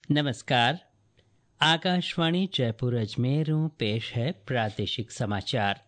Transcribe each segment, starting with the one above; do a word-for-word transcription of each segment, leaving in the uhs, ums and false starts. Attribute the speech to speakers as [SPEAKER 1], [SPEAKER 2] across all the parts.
[SPEAKER 1] नमस्कार। आकाशवाणी जयपुर अजमेरों पेश है प्रादेशिक समाचार।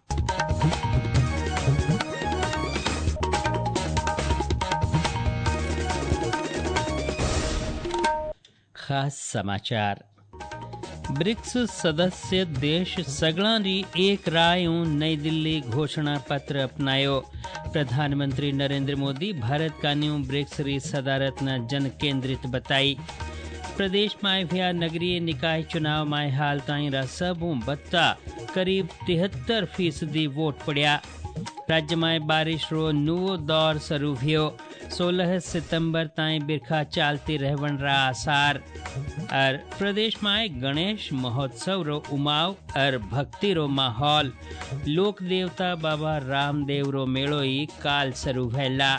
[SPEAKER 1] खास समाचार। ब्रिक्स सदस्य देश सगळांनी एक रायों नई दिल्ली घोषणा पत्र अपनायो। प्रधानमंत्री नरेंद्र मोदी भारत कान्यू ब्रिक्स री सदारत न जन केंद्रित बताई। प्रदेश में भया नगरीय निकाय चुनाव में हाल ताईं सबू बत्ता करीब तिहत्तर फीसदी वोट पड़ा। राज्य में बारिश रो नवो दौर शुरू हुयो। सोलह सितंबर ताईं बिरखा चालती रहवन रा आसार। और प्रदेश में गणेश महोत्सव रो उमाव और भक्ति रो माहौल। लोक देवता बाबा रामदेव रो मेड़ो ही काल शुरू भैला।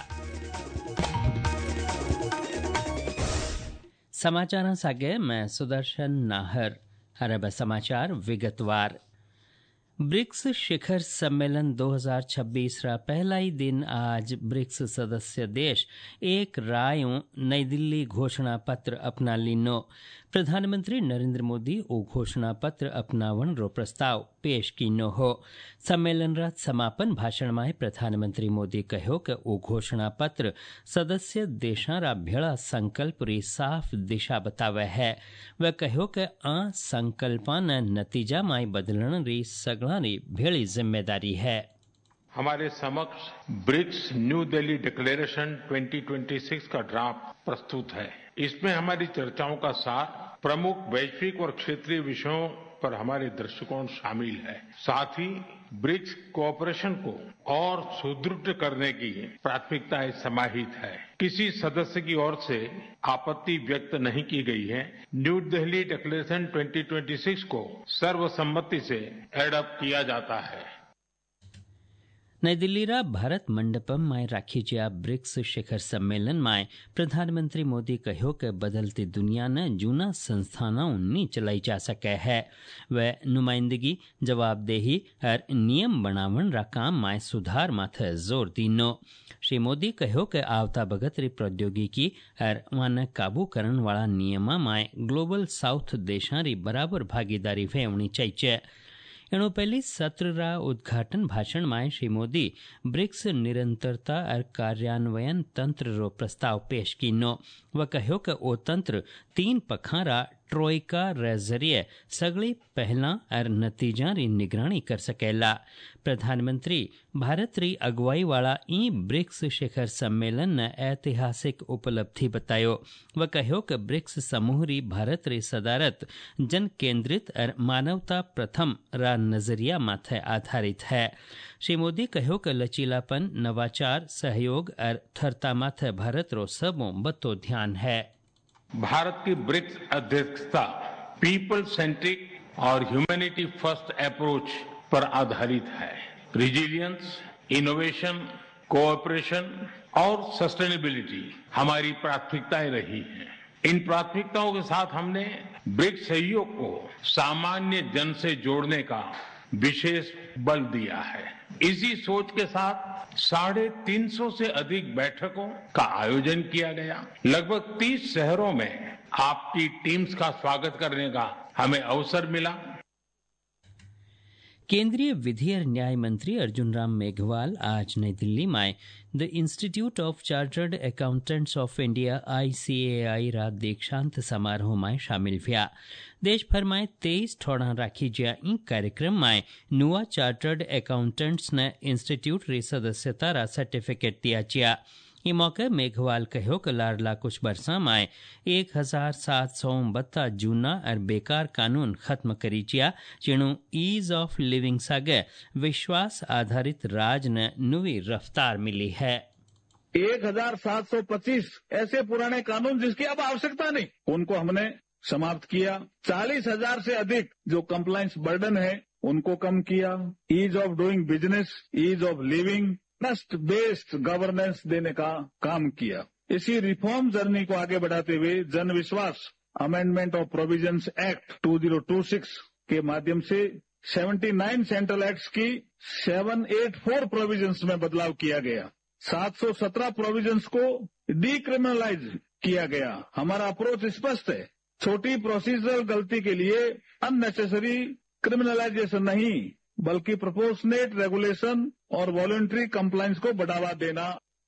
[SPEAKER 1] समाचार सागे मैं सुदर्शन नाहर। अरब समाचार विगतवार। ब्रिक्स शिखर सम्मेलन दो हज़ार छब्बीस रा पहला ही दिन आज ब्रिक्स सदस्य देश एक रायों नई दिल्ली घोषणा पत्र अपना लीनो। प्रधानमंत्री नरेंद्र मोदी ओ घोषणा पत्र अपनावन रो प्रस्ताव पेश कीनो हो। सम्मेलन रा समापन भाषण में प्रधानमंत्री मोदी कहो कि ओ घोषणा पत्र सदस्य देशां रा भेड़ा संकल्प री साफ दिशा बतावे है। वह कहो कि आ संकल्पां न नतीजा में बदलण री सगळांनी भेड़ी जिम्मेदारी है।
[SPEAKER 2] हमारे समक्ष ब्रिक्स न्यू दिल्ली डिक्लेरेशन दो हज़ार छब्बीस का ड्राफ्ट प्रस्तुत है। इसमें हमारी चर्चाओं का सार, प्रमुख वैश्विक और क्षेत्रीय विषयों पर हमारे दृष्टिकोण शामिल है। साथ ही ब्रिक्स कोऑपरेशन को और सुदृढ़ करने की प्राथमिकताएं समाहित है। किसी सदस्य की ओर से आपत्ति व्यक्त नहीं की गई है। न्यू दिल्ली डिक्लेरेशन दो हज़ार छब्बीस को सर्वसम्मति से एडॉप्ट किया जाता है।
[SPEAKER 1] नई दिल्ली रा भारत मंडपम में राखी गया ब्रिक्स शिखर सम्मेलन में प्रधानमंत्री मोदी कहो कि बदलती दुनिया ने जूना संस्थानों नी चलाई जा सके है। वह नुमाइंदगी, जवाबदेही और नियम बनावन रा काम में सुधार माथे जोर दीनो। श्री मोदी कहो कि आवता बगत री प्रौद्योगिकी और वाने काबू करन वाला नियमा में ग्लोबल साउथ देशां री बराबर भागीदारी वेवनी चाहिए। एणो पहली सत्र रा उद्घाटन भाषण में श्री मोदी ब्रिक्स निरंतरता और कार्यान्वयन तंत्र रो प्रस्ताव पेश कीनो। वह कहो कि ओ तंत्र तीन पखा रा ट्रोइका रे जरिए सगली पहला और नतीजा री निगरानी कर सकेला। प्रधानमंत्री भारत री अगुवाई वाला ई ब्रिक्स शिखर सम्मेलन ने ऐतिहासिक उपलब्धि बतायो। वह कहो कि ब्रिक्स समूह री भारत री सदारत जन केंद्रित और मानवता प्रथम रा नजरिया माथे आधारित है। श्री मोदी कहो कि लचीलापन, नवाचार, सहयोग और थरता माथे भारत रो सबो बतो ध्यान है।
[SPEAKER 2] भारत की ब्रिक्स अध्यक्षता पीपल सेंट्रिक और ह्यूमैनिटी फर्स्ट अप्रोच पर आधारित है। रिजिलियंस, इनोवेशन, कोऑपरेशन और सस्टेनेबिलिटी हमारी प्राथमिकताएं रही हैं। इन प्राथमिकताओं के साथ हमने ब्रिक्स सहयोग को सामान्य जन से जोड़ने का विशेष बल दिया है। इसी सोच के साथ साढ़े तीन सौ से अधिक बैठकों का आयोजन किया गया। लगभग तीस शहरों में आपकी टीम्स का स्वागत करने का हमें अवसर मिला।
[SPEAKER 1] केंद्रीय विधि और न्याय मंत्री अर्जुन राम मेघवाल आज नई दिल्ली में the institute of chartered accountants of India I C A I रा दीक्षांत समारोह में शामिल हुआ। देश भर में तेईस ठोड़ा राखी गया इन कार्यक्रम में नुआ चार्टर्ड अकाउंटेंट्स ने इंस्टीट्यूट री सदस्यता रा सर्टिफिकेट दिया गया। ई मौके मेघवाल कहो कि लारला कुछ बरसा में एक हजार सात सौ बत्ता जूना और बेकार कानून खत्म करी जिया, जिणु ईज ऑफ लिविंग सागे विश्वास आधारित राज ने नवी रफ्तार मिली है।
[SPEAKER 3] एक हजार सात सौ पच्चीस ऐसे पुराने कानून जिसकी अब आवश्यकता नहीं, उनको हमने समाप्त किया। चालीस हजार से अधिक जो कंप्लायंस बर्डन है उनको कम किया। Ease of doing business, ease of living, trust based governance देने का काम किया। इसी रिफॉर्म जर्नी को आगे बढ़ाते हुए जन विश्वास अमेंडमेंट ऑफ प्रोविजंस एक्ट दो हज़ार छब्बीस के माध्यम से उन्यासी सेंट्रल एक्ट्स की सात सौ चौरासी प्रोविजंस में बदलाव किया गया। सात सौ सत्रह प्रोविजंस को डीक्रिमिनलाइज किया गया। हमारा अप्रोच स्पष्ट है, छोटी प्रोसीजरल गलती के लिए अननेसेसरी क्रिमिनलाइजेशन नहीं बल्कि प्रोपोर्शनेट रेगुलेशन और वॉलंटरी कंप्लायंस को बढ़ावा देना।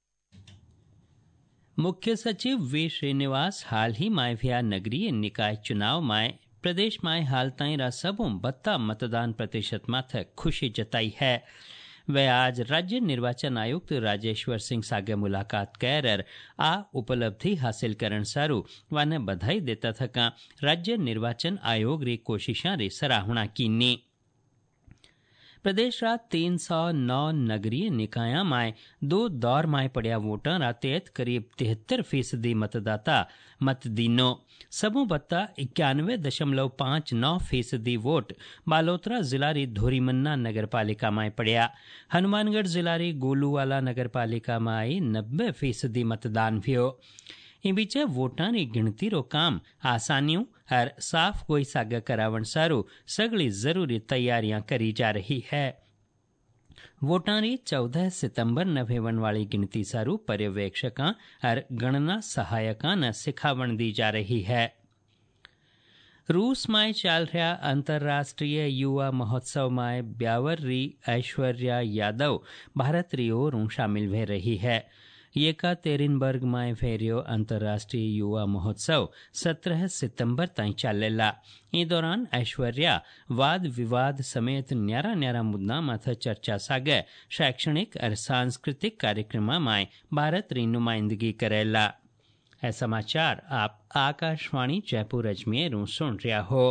[SPEAKER 1] मुख्य सचिव वी श्रीनिवास हाल ही में भया नगरीय निकाय चुनाव में प्रदेश में हाल ताईं रा सबों बत्ता मतदान प्रतिशत माथे खुशी जताई है। वे आज राज्य निर्वाचन आयुक्त राजेश्वर सिंह सागे मुलाकात कर आ उपलब्धि हासिल करण सारू वाने बधाई देता थका राज्य निर्वाचन आयोग री कोशिशां री सराहना कीनी। प्रदेश रा तीन सौ नौ नगरीय निकाया में दो दौर में पड़िया वोटर आतेत करीब तिहत्तर फीसदी मतदाता मत दीनो। सबों बत्ता इक्यानवे दशमलव पांच नौ फीसदी वोट बालोतरा जिला री धोरीमन्ना नगर पालिका में पड़िया। हनुमानगढ़ जिला री गोलूवाला नगर पालिका में आई नब्बे फीसदी मतदान भ्यो। इन बीचे वोटां री गिणती रो काम आसानियों और साफ कोई सागे करावण सारू सगली जरूरी तैयारियां करी जा रही है। वोटां री चौदह सितंबर न भेवण वाली गिणती सारू पर्यवेक्षकां और गणना सहायकां ने सिखावण दी जा रही है। रूस में चल रहा अंतर्राष्ट्रीय युवा महोत्सव में ब्यावर री ऐश्वर्या यादव भारत री ओर शामिल भे रही है। येकातेरिनबर्ग में फेरियो अंतर्राष्ट्रीय युवा महोत्सव सत्रह सितंबर ताईं चलेला। इस दौरान ऐश्वर्या वाद विवाद समेत न्यारा न्यारा मुद्दा माथे चर्चा सागे शैक्षणिक और सांस्कृतिक कार्यक्रम में भारत री नुमाइंदगी करेला। ऐ समाचार आप आकाशवाणी जयपुर अजमेर सुन रहा हो।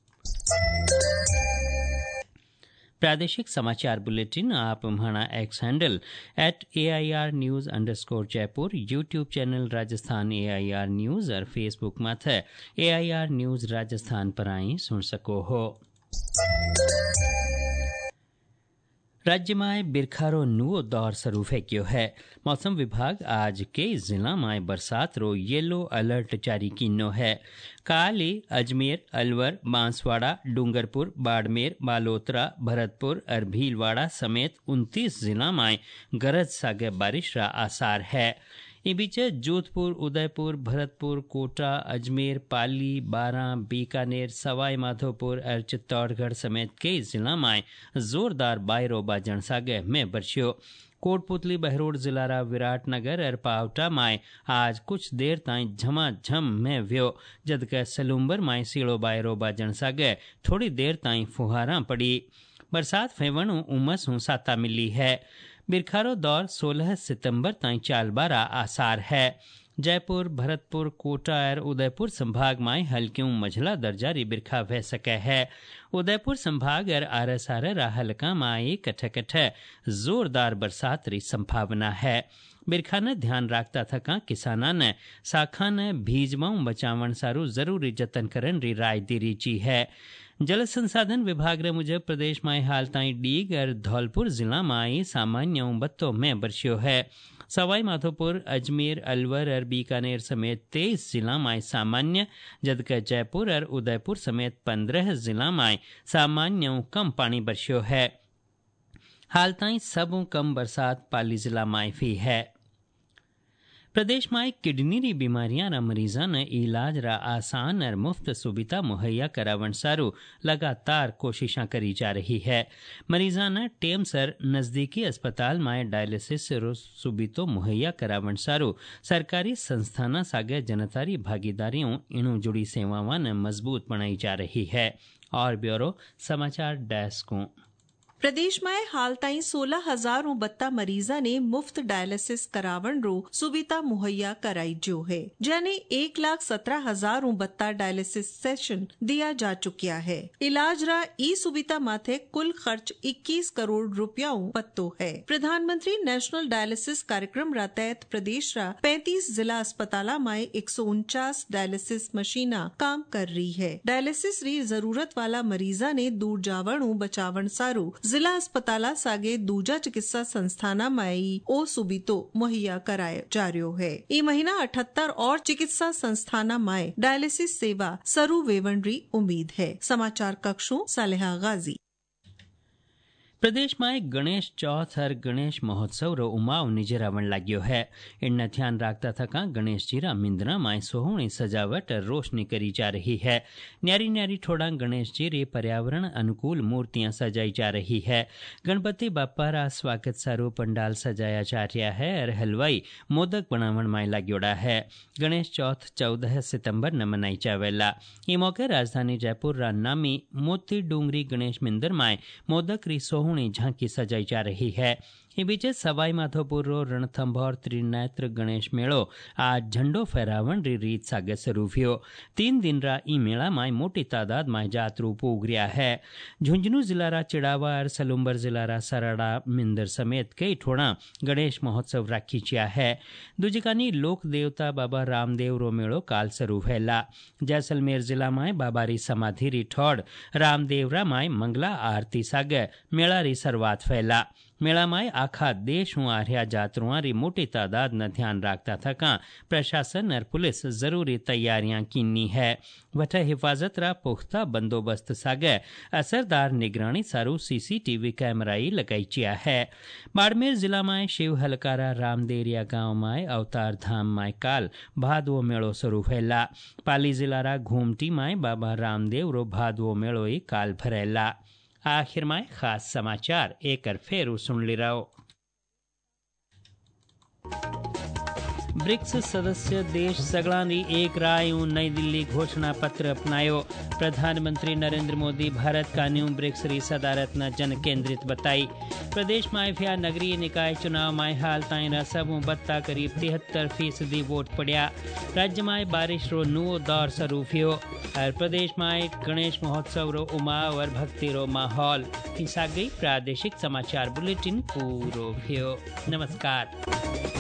[SPEAKER 1] प्रादेशिक समाचार बुलेटिन आप हमारा X handle at A I R news underscore Jaipur, YouTube channel Rajasthan A I R news और फेसबुक माथे A I R news Rajasthan पर आई सुन सको हो। राज्य में बिरखारो नुओ दौर शुरू फेंक्यो है। मौसम विभाग आज कई जिला में बरसात रो येलो अलर्ट जारी कीनो है। काली अजमेर, अलवर, बांसवाड़ा, डूंगरपुर, बाड़मेर, बालोतरा, भरतपुर और भीलवाड़ा समेत उनतीस जिला में गरज सागे बारिश रा आसार है। इन बीच जोधपुर, उदयपुर, भरतपुर, कोटा, अजमेर, पाली, बारां, बीकानेर, सवाई माधोपुर और चित्तौड़गढ़ समेत कई जिला में जोरदार बायरो बाजन सागे में बरस्यो। कोटपुतली, बहरोड जिला रा विराटनगर और पावटा में आज कुछ देर ताईं झमाझम में व्यो, जबकि सलूम्बर में सीड़ो बायरो बाजन सागे थोड़ी देर ताईं फुहारा पड़ी। बरसात फेवण उमस हूं साता मिली है। बिरखारो दौर सोलह सितंबर ताईं चालबारा आसार है। जयपुर, भरतपुर, कोटा और उदयपुर संभाग में हल्की मझला दर्जा री बिरखा वह सके है। उदयपुर संभाग और आरसार हल्का में कठ कठ जोरदार बरसात री संभावना है। बिरखा ने ध्यान राखता थका किसाना ने शाखा ने भीजमाऊ बचावण सारू जरूरी जतन करन री राय दी रीची है। जल संसाधन विभाग रे मुजब प्रदेश में हाल ताईं डीग और धौलपुर जिला में सामान्य बत्तों में बरस्यो है। सवाई माधोपुर, अजमेर, अलवर और बीकानेर समेत तेईस जिला में सामान्य, जबकि जयपुर और उदयपुर समेत पंद्रह जिला में सामान्य कम पानी बरस्यो है। हाल ताईं सबों कम बरसात पाली जिला में भी है। प्रदेश में किडनी री बीमारियां रा मरीजा ने इलाज रा आसान और मुफ्त सुविधा मुहैया करावण सारू लगातार कोशिशां करी जा रही है। मरीजा ने टेम सर नजदीकी अस्पताल में डायलिसिस रो सुविधो मुहैया करावण सारू सरकारी संस्थाना सागे जनतारी भागीदारियों इणु जुड़ी सेवावां ने मजबूत बनाई जा रही है। और ब्यूरो समाचार डेस्क।
[SPEAKER 4] प्रदेश में हाल ताईं सोलह हजार बत्ता मरीजा ने मुफ्त डायलिसिस करावण रो सुविधा मुहैया कराई जो है, जैने एक लाख सत्रह हजार बत्ता डायलिसिस सेशन दिया जा चुकिया है। इलाज रा ई सुविधा माथे कुल खर्च इक्कीस करोड़ रुपया पत्तो है। प्रधानमंत्री नेशनल डायलिसिस कार्यक्रम रा तहत प्रदेश रा पैंतीस जिला अस्पताला में एक सौ उनचास डायलिसिस मशीना काम कर रही है। डायलिसिस री जरूरत वाला मरीजा ने दूर जावण बचावण सारू जिला अस्पताला सागे दूजा चिकित्सा संस्थाना में ओ सुबितो मुहैया कराया जा रहा है। ई महीना अठहत्तर और चिकित्सा संस्थाना में डायलिसिस सेवा सरू वेवण री उम्मीद है। समाचार कक्षों सालेहा गाजी।
[SPEAKER 1] प्रदेश में गणेश चौथ और गणेश महोत्सव रो उमाव निजरावण लाग्यो है। इन ध्यान रखता थका गणेश जी रा मिंदरा में सोहणी सजावट और रोशनी करी जा रही है। न्यारी न्यारी ठोड़ा गणेश जी रे पर्यावरण अनुकूल मूर्तियां सजाई जा रही है। गणपति बापा रा स्वागत सारू पंडाल सजाया जा रहा है और हलवाई मोदक बनावण में लाग्योड़ा है। गणेश चौथ चौदह सितंबर न मनाई जावेला। ई मौके राजधानी जयपुर रा नामी मोती डूंगरी गणेश मिंदर में मोदक री झांकी सजाई जा रही है। ई बीचे सवाई माधोपुर रो रणथंभौर त्रिनेत्र गणेश मेळो आज झंडो फहरावण री रीत सागे शुरू हुयो। तीन दिन रा ई मेला में मोटी तादाद में जातरू पोगरिया है। झुंझुनू जिला रा चिड़ावा और सलुम्बर जिला रा सराड़ा मिंदर समेत कई ठोड़ा गणेश महोत्सव राखी चिया है। दुजिकानी लोक देवता बाबा रामदेव रो मेळो काल शुरू हैला। जैसलमेर जिला में बाबा री समाधि री ठोड़ रामदेव रा माय मंगला आरती सागे मेला री शुरुआत फैला। मेला में आखा देश हूँ आर्या जातरुआ री मोटी तादाद न ध्यान रखता थका प्रशासन और पुलिस जरूरी तैयारियां कीनी है। वठ हिफाजत रा पुख्ता बंदोबस्त सागे असरदार निगरानी सारू सीसीटीवी कैमराई लगाई चिया है। बाड़मेर जिला में शिव हलकारा रामदेरिया गांव में अवतार धाम में काल भादवो मेड़ो शुरू हैला। पाली जिला रा घूमटी में बाबा रामदेव रो भादवो मेड़ो ही काल भरेला। आखिर में खास समाचार एक फेरू सुन ली रहो। ब्रिक्स सदस्य देश सगळांनी एक राय नई दिल्ली घोषणा पत्र अपनायो। प्रधानमंत्री नरेंद्र मोदी भारत कान्यू ब्रिक्स री सदारत न जन केंद्रित बताई। प्रदेश में फिया नगरीय निकाय चुनाव में हाल ताई रसमू बत्ता करीब तिहत्तर फीसदी वोट पड़ा। राज्य में बारिश रो नुओ दौर शुरू हुयो और प्रदेश में गणेश महोत्सव रो उमाव और भक्ति रो माहौल। हिस्सा गई प्रादेशिक समाचार बुलेटिन पूरो हुयो। नमस्कार।